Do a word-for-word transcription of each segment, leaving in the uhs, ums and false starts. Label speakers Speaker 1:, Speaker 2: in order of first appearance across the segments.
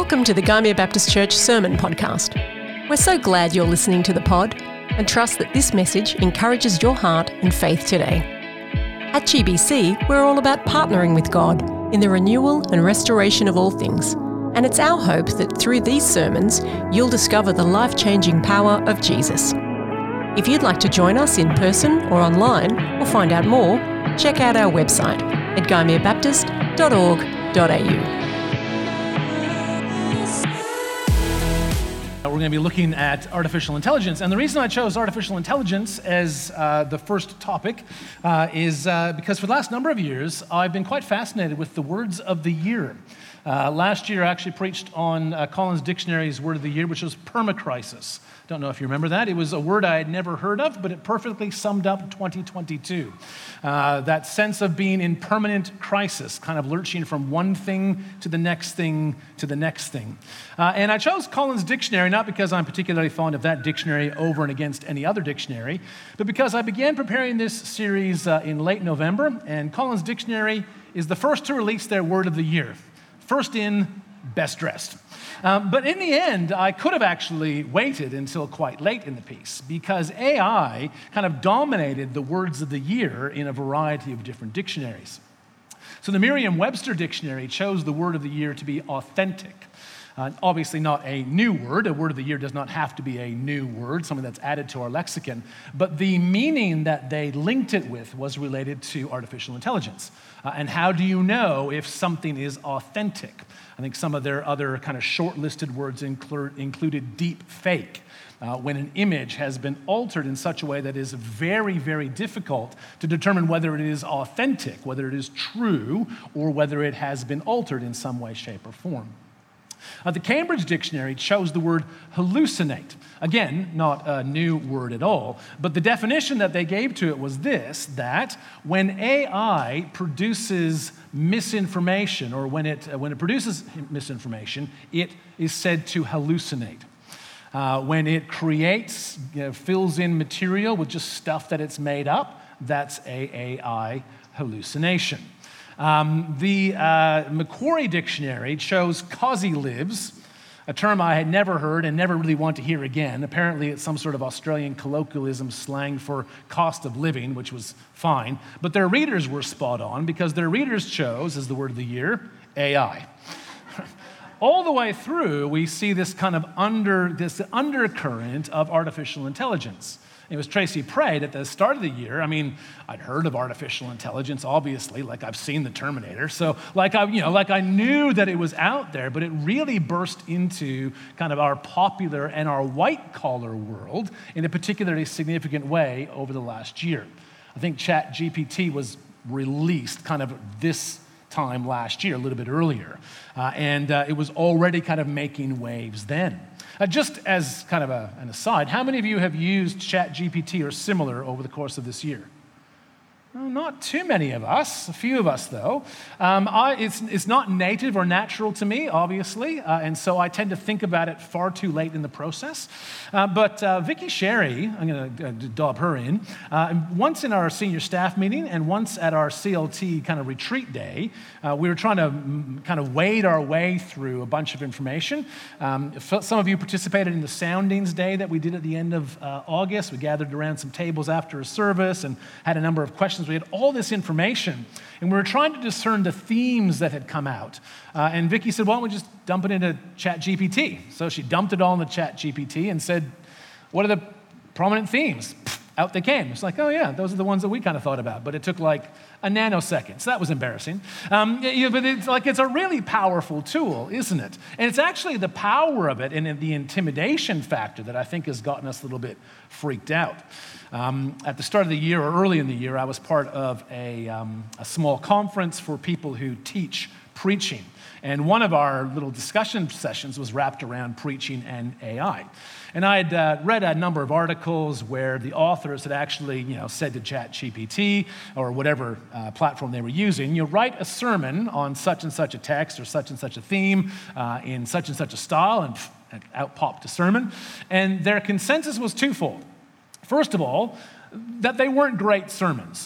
Speaker 1: Welcome to the Gymea Baptist Church Sermon Podcast. We're so glad you're listening to the pod and trust that this message encourages your heart and faith today. At G B C, we're all about partnering with God in the renewal and restoration of all things, and it's our hope that through these sermons, you'll discover the life-changing power of Jesus. If you'd like to join us in person or online or find out more, check out our website at gymea baptist dot org dot a u.
Speaker 2: We're going to be looking at artificial intelligence, and the reason I chose artificial intelligence as uh, the first topic uh, is uh, because for the last number of years, I've been quite fascinated with the words of the year. Uh, last year, I actually preached on uh, Collins Dictionary's word of the year, which was permacrisis. Don't know if you remember that. It was a word I had never heard of, but it perfectly summed up twenty twenty-two. Uh, that sense of being in permanent crisis, kind of lurching from one thing to the next thing to the next thing. Uh, and I chose Collins Dictionary not because I'm particularly fond of that dictionary over and against any other dictionary, but because I began preparing this series uh, in late November, and Collins Dictionary is the first to release their word of the year. First in, best dressed. Um, but in the end, I could have actually waited until quite late in the piece because A I kind of dominated the words of the year in a variety of different dictionaries. So the Merriam-Webster dictionary chose the word of the year to be authentic. Uh, obviously not a new word. A word of the year does not have to be a new word, something that's added to our lexicon. But the meaning that they linked it with was related to artificial intelligence. Uh, and how do you know if something is authentic? I think some of their other kind of short-listed words include, included deep fake, uh, when an image has been altered in such a way that is very, very difficult to determine whether it is authentic, whether it is true, or whether it has been altered in some way, shape, or form. Uh, the Cambridge Dictionary chose the word hallucinate. Again, not a new word at all, but the definition that they gave to it was this, that when A I produces misinformation, or when it, uh, when it produces misinformation, it is said to hallucinate. Uh, when it creates, you know, fills in material with just stuff that it's made up, that's a AI hallucination. Um, the uh, Macquarie Dictionary chose cosy-libs, a term I had never heard and never really want to hear again. Apparently it's some sort of Australian colloquialism slang for cost of living, which was fine. But their readers were spot on because their readers chose, as the word of the year, A I. All the way through, we see this kind of under this undercurrent of artificial intelligence. It was Tracy Praed at the start of the year. I mean, I'd heard of artificial intelligence, obviously, like I've seen the Terminator. So like I, you know, like I knew that it was out there, but it really burst into kind of our popular and our white-collar world in a particularly significant way over the last year. I think ChatGPT was released kind of this time last year, a little bit earlier. Uh, and uh, it was already kind of making waves then. Uh, just as kind of a, an aside, how many of you have used ChatGPT or similar over the course of this year? Well, not too many of us, a few of us though. Um, I, it's, it's not native or natural to me, obviously, uh, and so I tend to think about it far too late in the process. Uh, but uh, Vicky Sherry, I'm going to uh, dob her in, uh, once in our senior staff meeting and once at our C L T kind of retreat day, uh, we were trying to m- kind of wade our way through a bunch of information. Um, some of you participated in the soundings day that we did at the end of uh, August. We gathered around some tables after a service and had a number of questions. We had all this information, and we were trying to discern the themes that had come out. Uh, and Vicky said, why don't we just dump it into ChatGPT? So she dumped it all into ChatGPT and said, what are the prominent themes? Out they came. It's like, oh yeah, those are the ones that we kind of thought about, but it took like a nanosecond, so that was embarrassing. Um, yeah, but it's like it's a really powerful tool, isn't it? And it's actually the power of it and the intimidation factor that I think has gotten us a little bit freaked out. Um, at the start of the year or early in the year, I was part of a, um, a small conference for people who teach preaching. And one of our little discussion sessions was wrapped around preaching and A I. And I had uh, read a number of articles where the authors had actually, you know, said to ChatGPT or whatever uh, platform they were using, you know, write a sermon on such and such a text or such and such a theme uh, in such and such a style, and pff, out popped a sermon. And their consensus was twofold. First of all, that they weren't great sermons.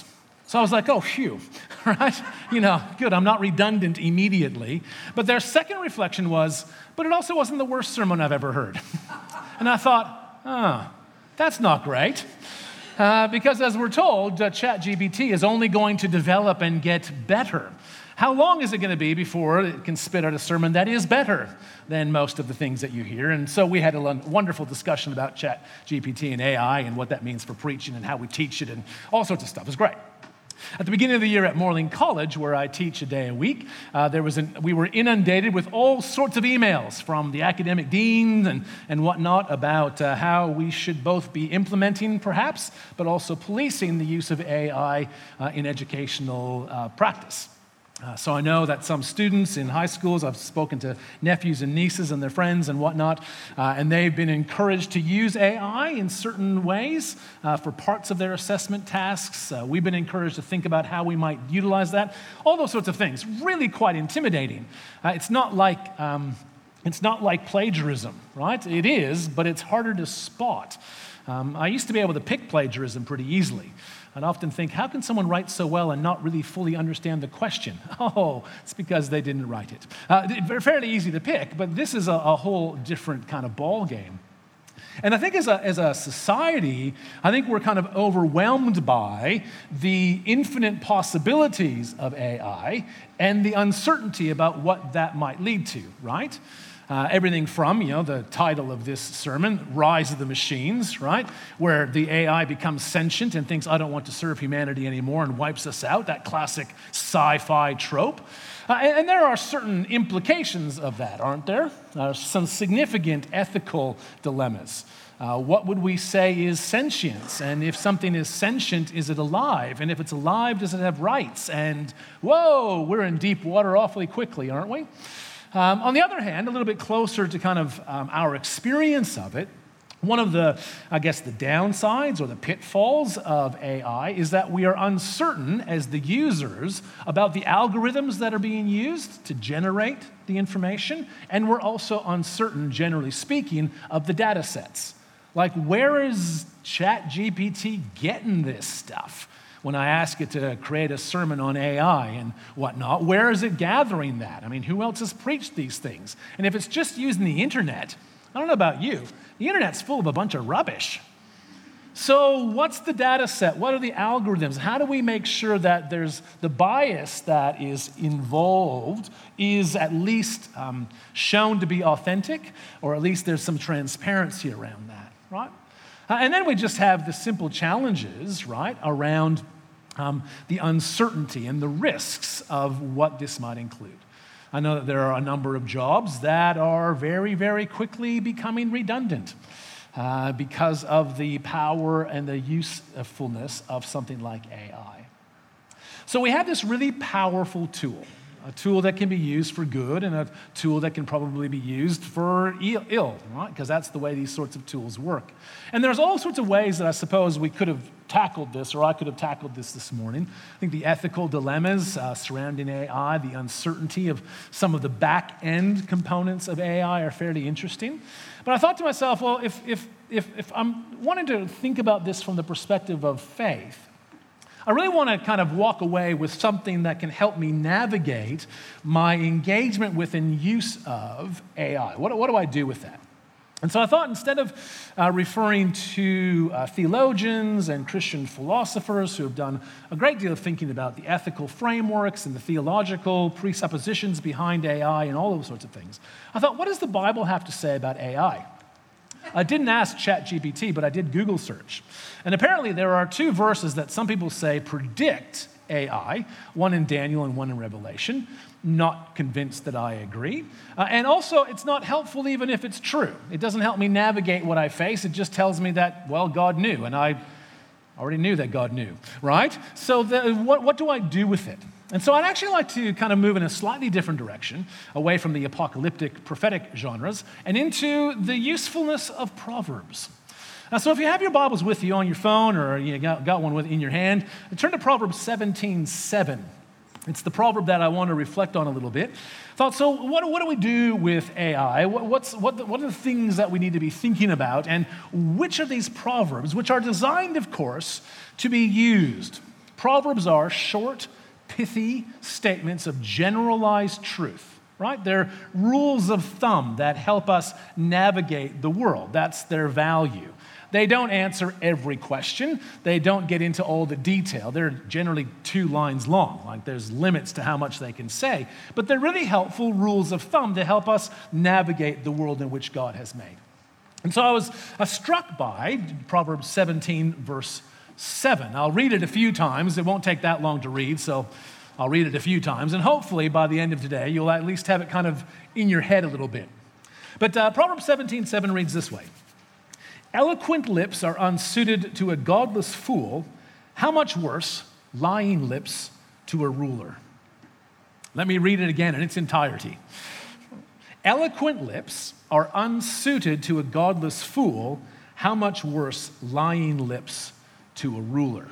Speaker 2: So I was like, oh, phew, right? You know, good, I'm not redundant immediately. But their second reflection was, but it also wasn't the worst sermon I've ever heard. And I thought, oh, that's not great. Uh, because as we're told, uh, ChatGPT is only going to develop and get better. How long is it going to be before it can spit out a sermon that is better than most of the things that you hear? And so we had a wonderful discussion about ChatGPT and A I and what that means for preaching and how we teach it and all sorts of stuff. It was great. At the beginning of the year at Moreling College, where I teach a day a week, uh, there was an, we were inundated with all sorts of emails from the academic deans and, and whatnot about uh, how we should both be implementing, perhaps, but also policing the use of A I uh, in educational uh, practice. Uh, so I know that some students in high schools, I've spoken to nephews and nieces and their friends and whatnot, uh, and they've been encouraged to use A I in certain ways uh, for parts of their assessment tasks. Uh, we've been encouraged to think about how we might utilize that. All those sorts of things, really quite intimidating. Uh, it's not like um, it's not like plagiarism, right? It is, but it's harder to spot. Um, I used to be able to pick plagiarism pretty easily. I'd often think, how can someone write so well and not really fully understand the question? Oh, it's because they didn't write it. Uh, fairly easy to pick, but this is a, a whole different kind of ball game. And I think as a, as a society, I think we're kind of overwhelmed by the infinite possibilities of A I and the uncertainty about what that might lead to, right? Uh, everything from, you know, the title of this sermon, Rise of the Machines, right? Where the A I becomes sentient and thinks, I don't want to serve humanity anymore and wipes us out, that classic sci-fi trope. Uh, and, and there are certain implications of that, aren't there? Uh, some significant ethical dilemmas. Uh, what would we say is sentience? And if something is sentient, is it alive? And if it's alive, does it have rights? And whoa, we're in deep water awfully quickly, aren't we? Um, on the other hand, a little bit closer to kind of um, our experience of it, one of the, I guess, the downsides or the pitfalls of A I is that we are uncertain as the users about the algorithms that are being used to generate the information, and we're also uncertain, generally speaking, of the data sets. Like, where is ChatGPT getting this stuff? When I ask it to create a sermon on A I and whatnot, where is it gathering that? I mean, who else has preached these things? And if it's just using the internet, I don't know about you, the internet's full of a bunch of rubbish. So what's the data set? What are the algorithms? How do we make sure that there's the bias that is involved is at least um, shown to be authentic, or at least there's some transparency around that, right? Uh, and then we just have the simple challenges, right, around um, the uncertainty and the risks of what this might include. I know that there are a number of jobs that are very, very quickly becoming redundant uh, because of the power and the usefulness of something like A I. So we have this really powerful tool. A tool that can be used for good and a tool that can probably be used for ill, right? Because that's the way these sorts of tools work. And there's all sorts of ways that I suppose we could have tackled this, or I could have tackled this this morning. I think the ethical dilemmas uh, surrounding A I, the uncertainty of some of the back-end components of A I are fairly interesting. But I thought to myself, well, if, if, if, if I'm wanting to think about this from the perspective of faith, I really want to kind of walk away with something that can help me navigate my engagement with and use of A I. What, what do I do with that? And so I thought instead of uh, referring to uh, theologians and Christian philosophers who have done a great deal of thinking about the ethical frameworks and the theological presuppositions behind A I and all those sorts of things, I thought, what does the Bible have to say about A I? I didn't ask ChatGPT, but I did Google search. And apparently there are two verses that some people say predict A I, one in Daniel and one in Revelation. Not convinced that I agree. Uh, and also, it's not helpful even if it's true. It doesn't help me navigate what I face. It just tells me that, well, God knew, and I already knew that God knew, right? So the, what, what do I do with it? And so I'd actually like to kind of move in a slightly different direction, away from the apocalyptic, prophetic genres, and into the usefulness of Proverbs. Now, so if you have your Bibles with you on your phone, or you got, got one with, in your hand, turn to Proverbs seventeen seven. It's the proverb that I want to reflect on a little bit. Thought, so what, what do we do with A I? What, what's, what, the, what are the things that we need to be thinking about? And which of these proverbs, which are designed, of course, to be used Proverbs are short, pithy statements of generalized truth, right? They're rules of thumb that help us navigate the world. That's their value. They don't answer every question. They don't get into all the detail. They're generally two lines long. Like there's limits to how much they can say. But they're really helpful rules of thumb to help us navigate the world in which God has made. And so I was uh, struck by Proverbs seventeen, verse seven. I'll read it a few times. It won't take that long to read, so I'll read it a few times. And hopefully by the end of today, you'll at least have it kind of in your head a little bit. But uh, Proverbs seventeen, seven reads this way. Eloquent lips are unsuited to a godless fool. How much worse, lying lips to a ruler? Let me read it again in its entirety. Eloquent lips are unsuited to a godless fool. How much worse, lying lips to a ruler?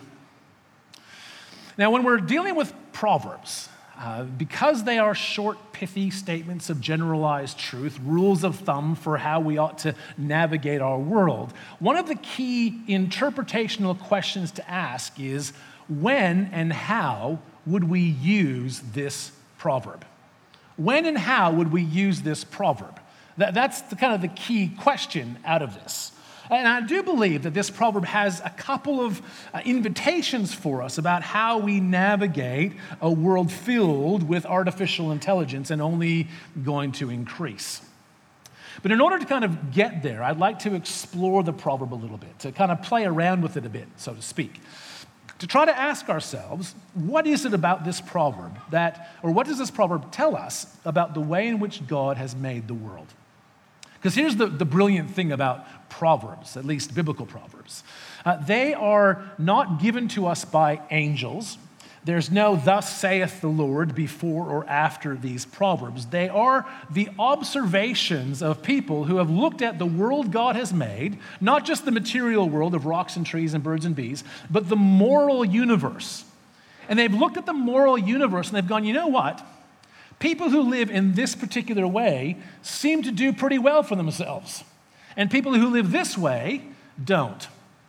Speaker 2: Now, when we're dealing with Proverbs, Uh, because they are short, pithy statements of generalized truth, rules of thumb for how we ought to navigate our world, one of the key interpretational questions to ask is, when and how would we use this proverb? When and how would we use this proverb? That, that's the, kind of the key question out of this. And I do believe that this proverb has a couple of uh, invitations for us about how we navigate a world filled with artificial intelligence and only going to increase. But in order to kind of get there, I'd like to explore the proverb a little bit, to kind of play around with it a bit, so to speak. To try to ask ourselves, what is it about this proverb that, or what does this proverb tell us about the way in which God has made the world? Because here's the, the brilliant thing about Proverbs, at least biblical Proverbs. Uh, they are not given to us by angels. There's no thus saith the Lord before or after these Proverbs. They are the observations of people who have looked at the world God has made, not just the material world of rocks and trees and birds and bees, but the moral universe. And they've looked at the moral universe and they've gone, you know what? People who live in this particular way seem to do pretty well for themselves. And people who live this way don't.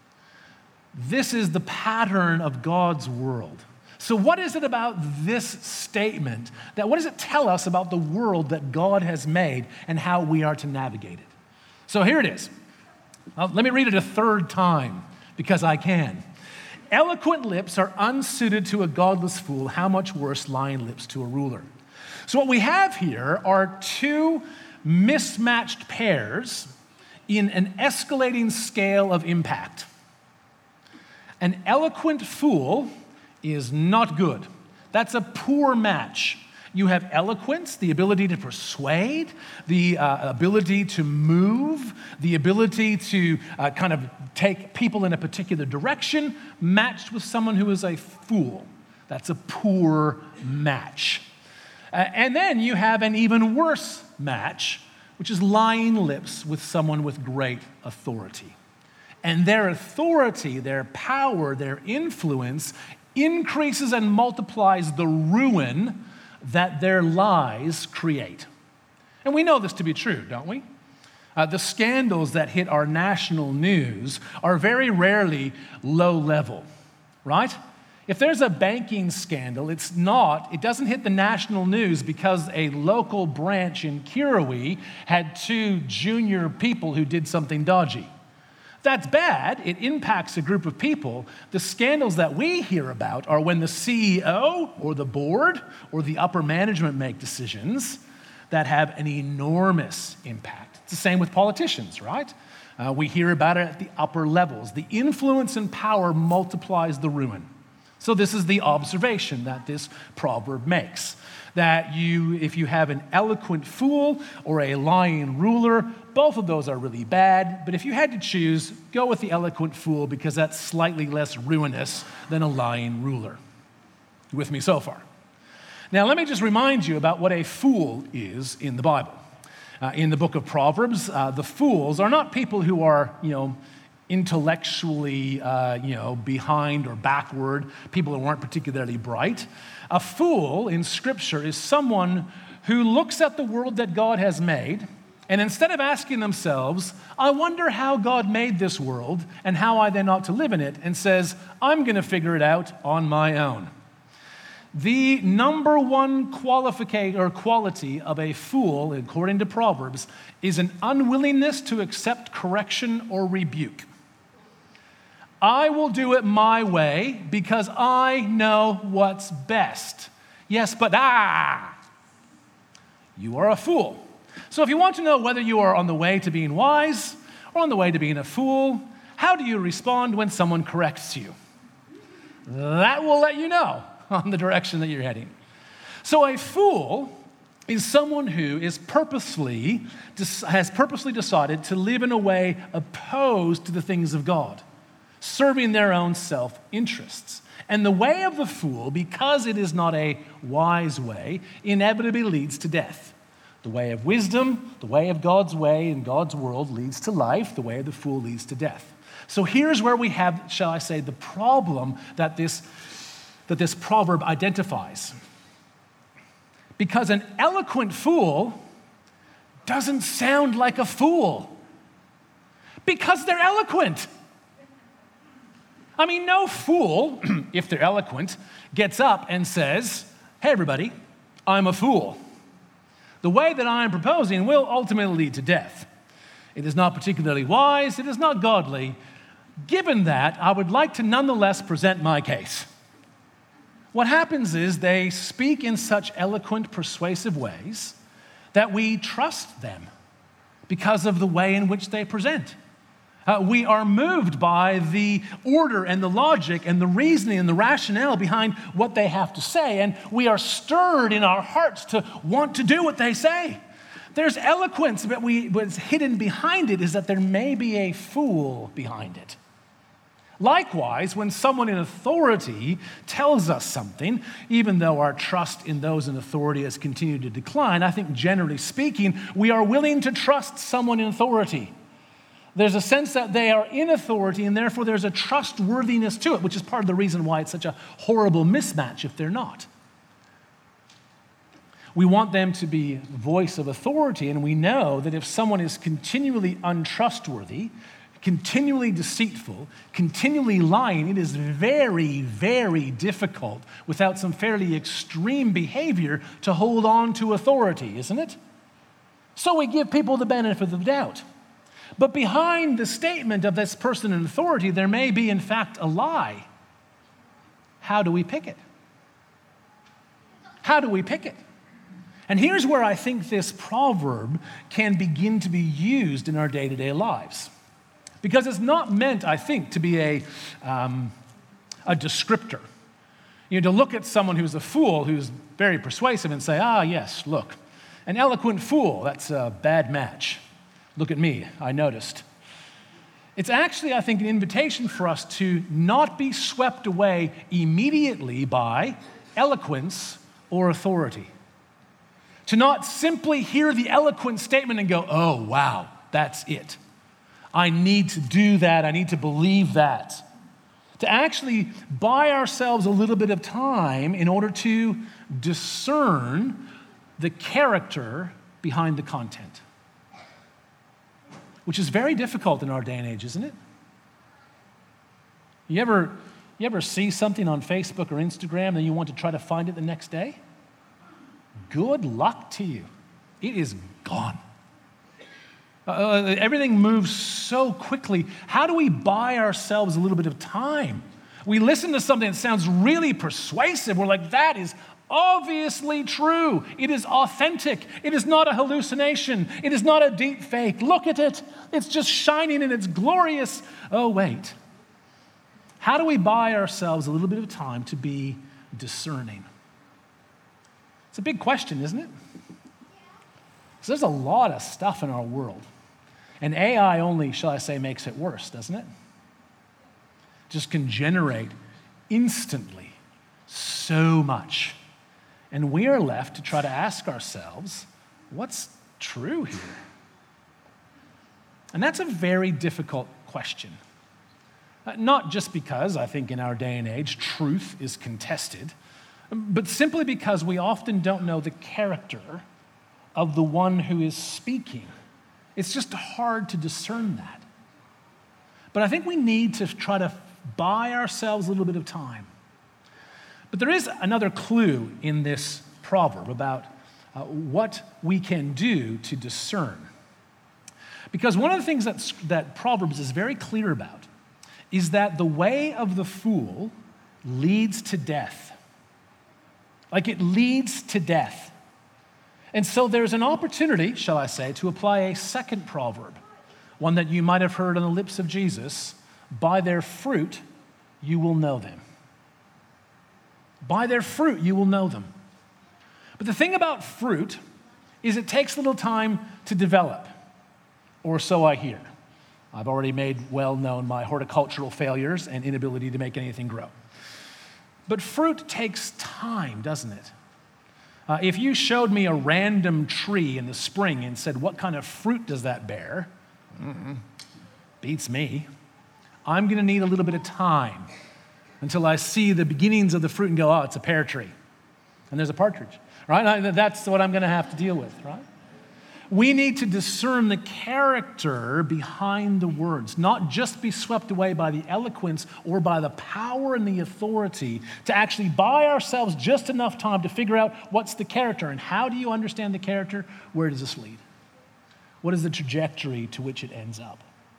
Speaker 2: This is the pattern of God's world. So what is it about this statement that, what does it tell us about the world that God has made and how we are to navigate it? So here it is. Well, let me read it a third time because I can. Eloquent lips are unsuited to a godless fool. How much worse, lying lips to a ruler? So what we have here are two mismatched pairs in an escalating scale of impact. An eloquent fool is not good. That's a poor match. You have eloquence, the ability to persuade, the uh, ability to move, the ability to uh, kind of take people in a particular direction, matched with someone who is a fool. That's a poor match. Uh, and then you have an even worse match, which is lying lips with someone with great authority. And their authority, their power, their influence increases and multiplies the ruin that their lies create. And we know this to be true, don't we? Uh, the scandals that hit our national news are very rarely low level, right? If there's a banking scandal, it's not, it doesn't hit the national news because a local branch in Kirawee had two junior people who did something dodgy. That's bad. It impacts a group of people. The scandals that we hear about are when the C E O or the board or the upper management make decisions that have an enormous impact. It's the same with politicians, right? Uh, we hear about it at the upper levels. The influence and power multiplies the ruin. So this is the observation that this proverb makes. That you, if you have an eloquent fool or a lying ruler, both of those are really bad. But if you had to choose, go with the eloquent fool because that's slightly less ruinous than a lying ruler. You with me so far? Now let me just remind you about what a fool is in the Bible. Uh, in the book of Proverbs, uh, the fools are not people who are, you know, intellectually, uh, you know, behind or backward, people who aren't particularly bright. A fool in Scripture is someone who looks at the world that God has made And instead of asking themselves, I wonder how God made this world and how I then ought to live in it, and says, I'm going to figure it out on my own. The number one qualification or quality of a fool, according to Proverbs, is an unwillingness to accept correction or rebuke. I will do it my way because I know what's best. Yes, but ah, you are a fool. So if you want to know whether you are on the way to being wise or on the way to being a fool, how do you respond when someone corrects you? That will let you know on the direction that you're heading. So a fool is someone who is purposely, has purposely decided to live in a way opposed to the things of God, serving their own self-interests. And the way of the fool, because it is not a wise way, inevitably leads to death. The way of wisdom, the way of God's way in God's world leads to life. The way of the fool leads to death. So here's where we have, shall I say, the problem that this, that this proverb identifies. Because an eloquent fool doesn't sound like a fool. Because they're eloquent. I mean, no fool, if they're eloquent, gets up and says, hey, everybody, I'm a fool. The way that I'm proposing will ultimately lead to death. It is not particularly wise. It is not godly. Given that, I would like to nonetheless present my case. What happens is they speak in such eloquent, persuasive ways that we trust them because of the way in which they present. Uh, we are moved by the order and the logic and the reasoning and the rationale behind what they have to say, and we are stirred in our hearts to want to do what they say. There's eloquence, but we, what's hidden behind it is that there may be a fool behind it. Likewise, when someone in authority tells us something, even though our trust in those in authority has continued to decline, I think generally speaking, we are willing to trust someone in authority. There's a sense that they are in authority, and therefore there's a trustworthiness to it, which is part of the reason why it's such a horrible mismatch if they're not. We want them to be the voice of authority, and we know that if someone is continually untrustworthy, continually deceitful, continually lying, it is very, very difficult without some fairly extreme behavior to hold on to authority, isn't it? So we give people the benefit of the doubt. But behind the statement of this person in authority, there may be, in fact, a lie. How do we pick it? How do we pick it? And here's where I think this proverb can begin to be used in our day-to-day lives. Because it's not meant, I think, to be a, um, a descriptor. You know, to look at someone who's a fool, who's very persuasive, and say, ah, yes, look, an eloquent fool, that's a bad match. Look at me, I noticed. It's actually, I think, an invitation for us to not be swept away immediately by eloquence or authority. To not simply hear the eloquent statement and go, oh, wow, that's it. I need to do that. I need to believe that. To actually buy ourselves a little bit of time in order to discern the character behind the content. Which is very difficult in our day and age, isn't it? You ever, you ever see something on Facebook or Instagram and you want to try to find it the next day? Good luck to you. It is gone. Uh, everything moves so quickly. How do we buy ourselves a little bit of time? We listen to something that sounds really persuasive. We're like, that is obviously true. It is authentic. It is not a hallucination. It is not a deep fake. Look at it. It's just shining and it's glorious. Oh, wait. How do we buy ourselves a little bit of time to be discerning? It's a big question, isn't it? Because there's a lot of stuff in our world. And A I only, shall I say, makes it worse, doesn't it? Just can generate instantly so much. And we are left to try to ask ourselves, what's true here? And that's a very difficult question. Uh, not just because I think in our day and age truth is contested, but simply because we often don't know the character of the one who is speaking It's just hard to discern that. But I think we need to try to buy ourselves a little bit of time. But there is another clue in this proverb about uh, what we can do to discern. Because one of the things that, that Proverbs is very clear about is that the way of the fool leads to death. Like it leads to death. And so there's an opportunity, shall I say, to apply a second proverb, one that you might have heard on the lips of Jesus: by their fruit you will know them. By their fruit you will know them. But the thing about fruit is it takes a little time to develop, or so I hear. I've already made well known my horticultural failures and inability to make anything grow. But fruit takes time, doesn't it? Uh, if you showed me a random tree in the spring and said, what kind of fruit does that bear? Mm-mm. Beats me. I'm going to need a little bit of time until I see the beginnings of the fruit and go, oh, it's a pear tree. And there's a partridge, right? That's what I'm going to have to deal with, right? We need to discern the character behind the words, not just be swept away by the eloquence or by the power and the authority, to actually buy ourselves just enough time to figure out what's the character. And how do you understand the character? Where does this lead? What is the trajectory to which it ends up?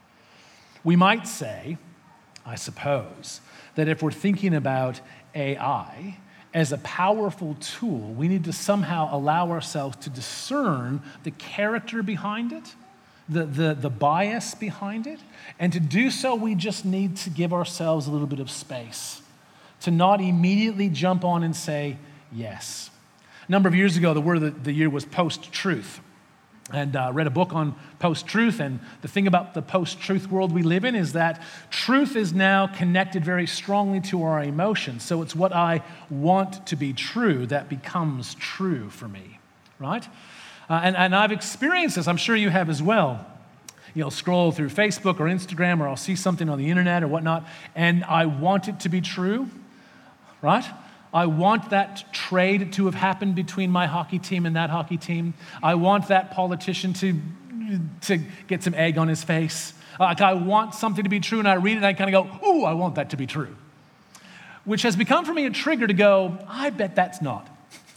Speaker 2: We might say, I suppose, that if we're thinking about A I as a powerful tool, we need to somehow allow ourselves to discern the character behind it, the, the, the bias behind it. And to do so, we just need to give ourselves a little bit of space, to not immediately jump on and say, yes. A number of years ago, the word of the year was post-truth. And uh, read a book on post-truth, and the thing about the post-truth world we live in is that truth is now connected very strongly to our emotions. So it's what I want to be true that becomes true for me, right? Uh, and, and I've experienced this, I'm sure you have as well. You'll scroll through Facebook or Instagram, or I'll see something on the internet or whatnot, and I want it to be true, right? I want that trade to have happened between my hockey team and that hockey team. I want that politician to, to get some egg on his face. Like I want something to be true, and I read it and I kind of go, ooh, I want that to be true. Which has become for me a trigger to go, I bet that's not.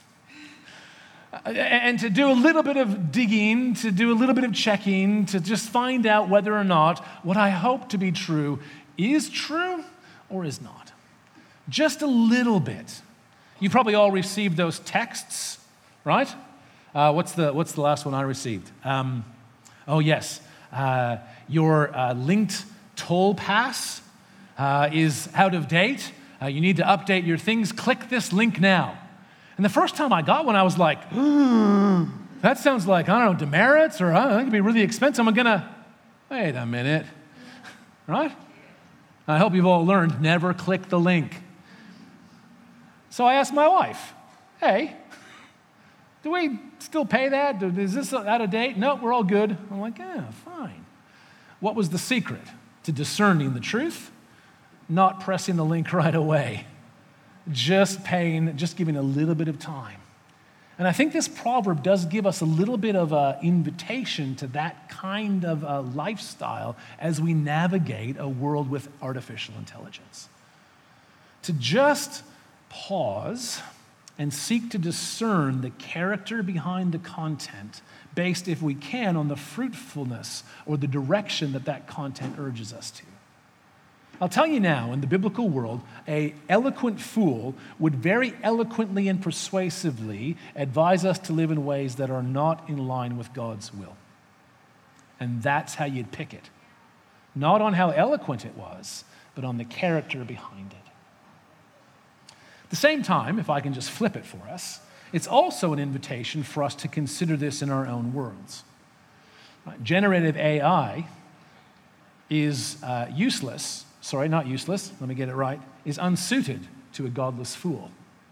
Speaker 2: And to do a little bit of digging, to do a little bit of checking, to just find out whether or not what I hope to be true is true or is not. Just a little bit. You probably all received those texts, right? Uh, what's the what's the last one I received? Um, oh, yes. Uh, your uh, linked toll pass uh, is out of date. Uh, you need to update your things. Click this link now. And the first time I got one, I was like, mm, that sounds like, I don't know, demerits, or uh, it could be really expensive. I'm going to, wait a minute, right? I hope you've all learned, never click the link. So I asked my wife, hey, do we still pay that? Is this out of date? No, we're all good. I'm like, yeah, fine. What was the secret to discerning the truth? Not pressing the link right away. Just paying, just giving a little bit of time. And I think this proverb does give us a little bit of an invitation to that kind of a lifestyle as we navigate a world with artificial intelligence. To just pause and seek to discern the character behind the content based, if we can, on the fruitfulness or the direction that that content urges us to. I'll tell you now, in the biblical world, an eloquent fool would very eloquently and persuasively advise us to live in ways that are not in line with God's will. And that's how you'd pick it. Not on how eloquent it was, but on the character behind it. At the same time, if I can just flip it for us, it's also an invitation for us to consider this in our own worlds. Generative A I is uh, useless. Sorry, not useless, let me get it right, is unsuited to a godless fool.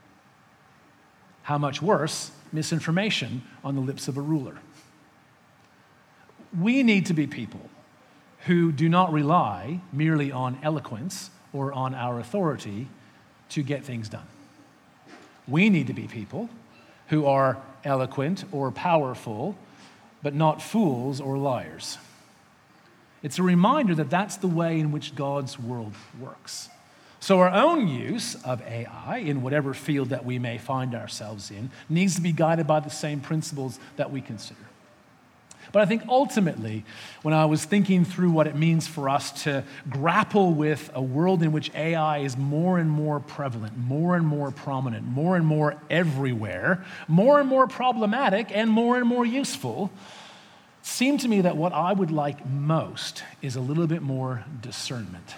Speaker 2: How much worse, misinformation on the lips of a ruler. We need to be people who do not rely merely on eloquence or on our authority to get things done. We need to be people who are eloquent or powerful but not fools or liars. It's a reminder that that's the way in which God's world works. So our own use of A I, in whatever field that we may find ourselves in, needs to be guided by the same principles that we consider. But I think ultimately, when I was thinking through what it means for us to grapple with a world in which A I is more and more prevalent, more and more prominent, more and more everywhere, more and more problematic, and more and more useful, it seemed to me that what I would like most is a little bit more discernment.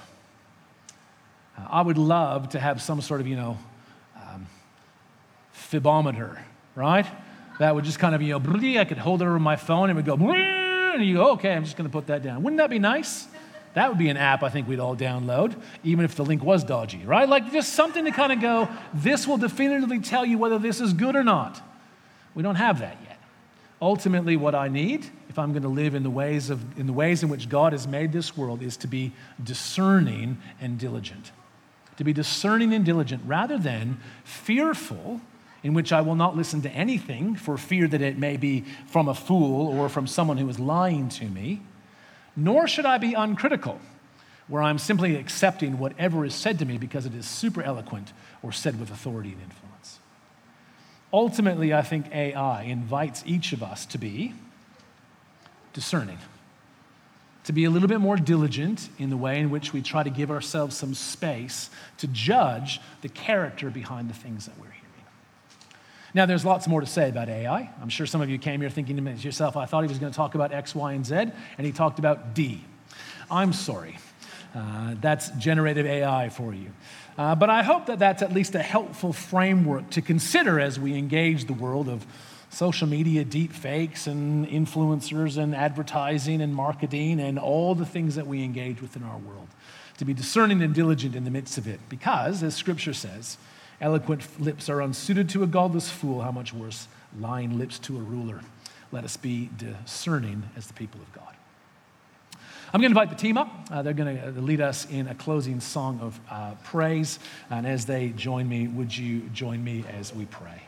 Speaker 2: Uh, I would love to have some sort of, you know, um, fibometer, right? That would just kind of, you know, I could hold it over my phone and it would go, and you go, okay, I'm just going to put that down. Wouldn't that be nice? That would be an app I think we'd all download, even if the link was dodgy, right? Like just something to kind of go, this will definitively tell you whether this is good or not. We don't have that yet. Ultimately, what I need, if I'm going to live in the ways of in the ways in which God has made this world, is to be discerning and diligent. To be discerning and diligent rather than fearful, in which I will not listen to anything for fear that it may be from a fool or from someone who is lying to me, nor should I be uncritical, where I'm simply accepting whatever is said to me because it is super eloquent or said with authority and influence. Ultimately, I think A I invites each of us to be discerning, to be a little bit more diligent in the way in which we try to give ourselves some space to judge the character behind the things that we're hearing. Now, there's lots more to say about A I. I'm sure some of you came here thinking to yourself, I thought he was going to talk about X, Y, and Z, and he talked about D. I'm sorry. Uh, that's generative A I for you. Uh, but I hope that that's at least a helpful framework to consider as we engage the world of social media, deep fakes, and influencers, and advertising, and marketing, and all the things that we engage with in our world. To be discerning and diligent in the midst of it. Because, as Scripture says, eloquent lips are unsuited to a godless fool, how much worse lying lips to a ruler. Let us be discerning as the people of God. I'm going to invite the team up. Uh, they're going to lead us in a closing song of uh, praise. And as they join me, would you join me as we pray?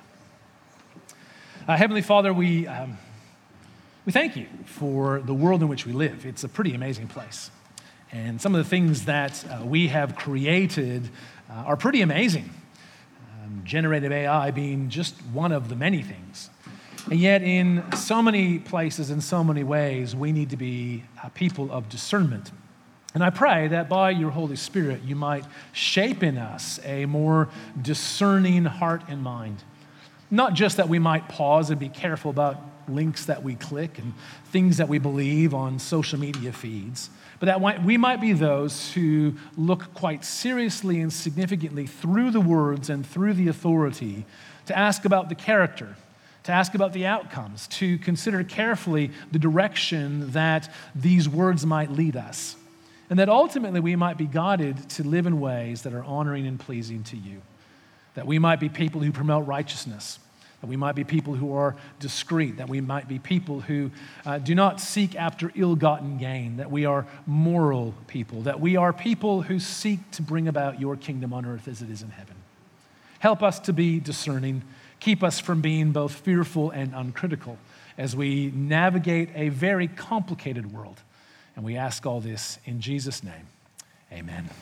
Speaker 2: Uh, Heavenly Father, we, um, we thank you for the world in which we live. It's a pretty amazing place. And some of the things that uh, we have created uh, are pretty amazing. Generative A I being just one of the many things. And yet in so many places, in so many ways, we need to be a people of discernment. And I pray that by your Holy Spirit, you might shape in us a more discerning heart and mind. Not just that we might pause and be careful about links that we click and things that we believe on social media feeds, but that we might be those who look quite seriously and significantly through the words and through the authority to ask about the character, to ask about the outcomes, to consider carefully the direction that these words might lead us, and that ultimately we might be guided to live in ways that are honoring and pleasing to you, that we might be people who promote righteousness, that we might be people who are discreet, that we might be people who uh, do not seek after ill-gotten gain, that we are moral people, that we are people who seek to bring about your kingdom on earth as it is in heaven. Help us to be discerning. Keep us from being both fearful and uncritical as we navigate a very complicated world. And we ask all this in Jesus' name. Amen.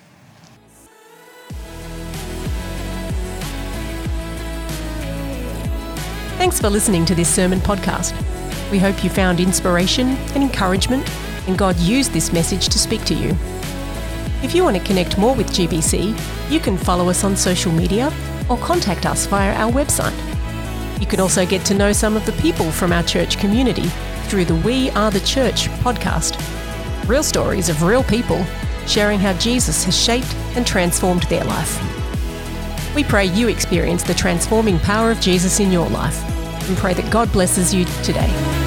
Speaker 1: Thanks for listening to this sermon podcast. We hope you found inspiration and encouragement, and God used this message to speak to you. If you want to connect more with G B C, you can follow us on social media or contact us via our website. You can also get to know some of the people from our church community through the We Are the Church podcast. Real stories of real people sharing how Jesus has shaped and transformed their life. We pray you experience the transforming power of Jesus in your life and pray that God blesses you today.